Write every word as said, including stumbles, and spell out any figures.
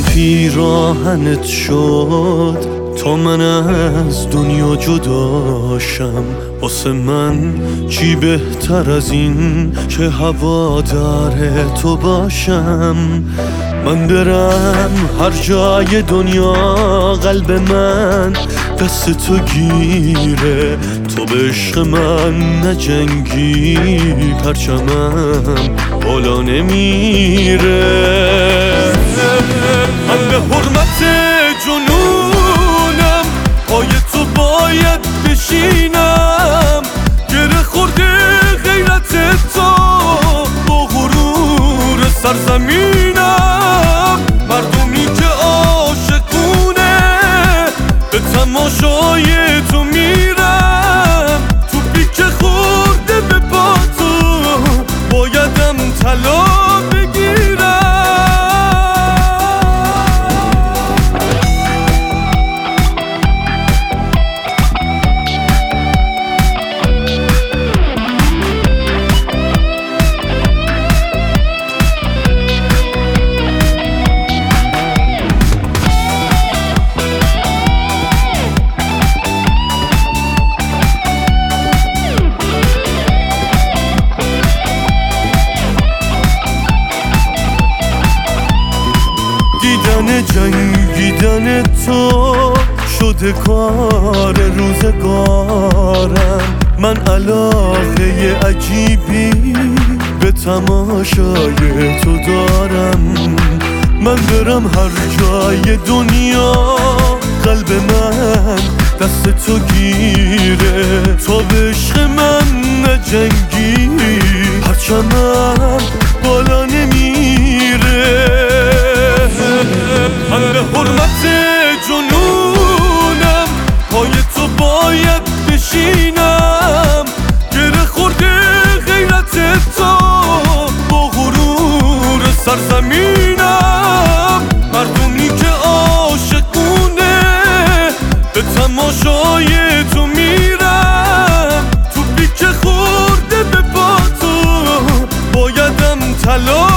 پیراهنت شد تا من از دنیا جداشم. واسه من چی بهتر از این که هوادار تو باشم. من برم هر جای دنیا قلب من دست تو گیره. تو به عشق من نجنگی پرچمم بالا نمیره. من به حرمت جنونم پای تو باید بشینم. گره خورده غیرت تو با غرور سرزمینم. مردمی که عاشقونه به تماشای تو میرم. توپی که خورده به پا تو بایدم طلا بگیرم. دیدن جنگیدن تو شده کار روزگارم. من علاقه عجیبی به تماشای تو دارم. من برم هر جای دنیا قلب من دست تو گیره. تو به عشق من نجنگی پرچمم بالا نمیره. من به حرمت جنونم پای تو باید بشینم. گره خورده غیرت تو با غرور سرزمینم. مردمی که عاشقونه به تماشای تو میرم. توپی که خورده به پا تو بایدم طلا